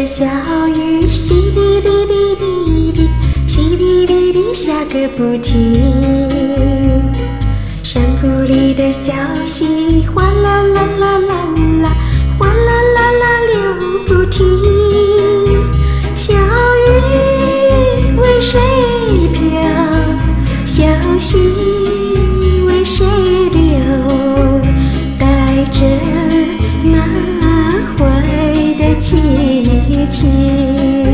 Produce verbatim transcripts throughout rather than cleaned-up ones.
小雨，淅沥沥沥沥沥，淅沥沥沥下个不停。山谷里的小溪，哗啦啦啦啦啦，哗啦啦啦流不停。小雨为谁飘？小溪为谁流？带着满怀的凄情。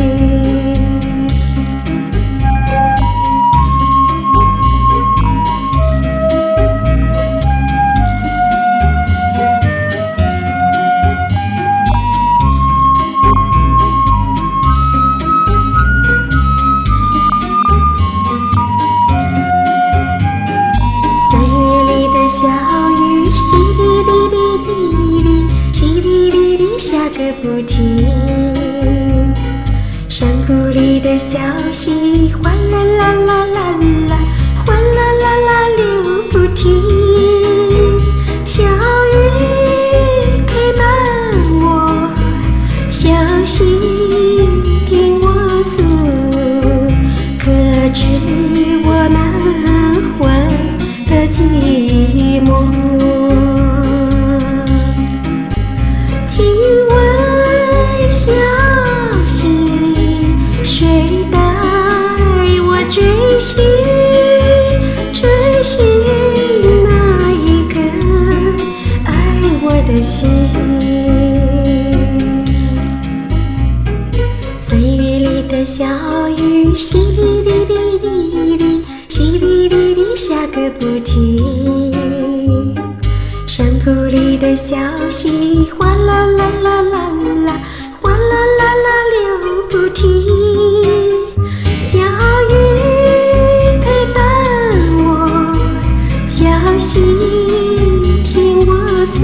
小雨淅沥沥沥沥沥，淅沥沥沥下个不停。山谷里的小溪，哗啦啦啦啦啦，哗啦啦啦流不停。小雨陪伴我，小溪听我诉，可知我满怀的寂寞。听闻小溪，谁带我追寻，追寻那一个爱我的心。岁月里的小雨，淅沥沥沥沥沥，淅沥沥沥下个不停。山谷里的小溪，哗啦啦啦啦啦，哗啦啦啦流不停。小雨陪伴我，小溪听我诉，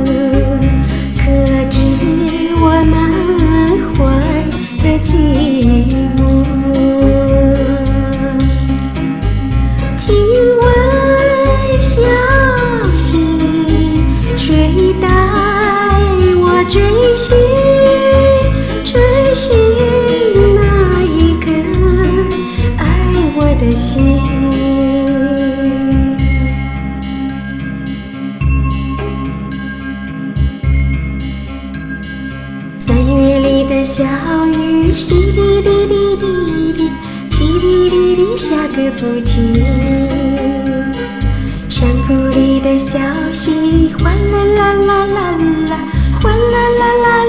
可知我满怀的寂寞。听闻小溪，谁带我追寻，追寻那一个爱我的心。三月里的小雨，淅沥沥沥沥沥，淅沥沥沥下个不停。山谷里的小溪，哗啦啦啦啦啦，哗啦啦啦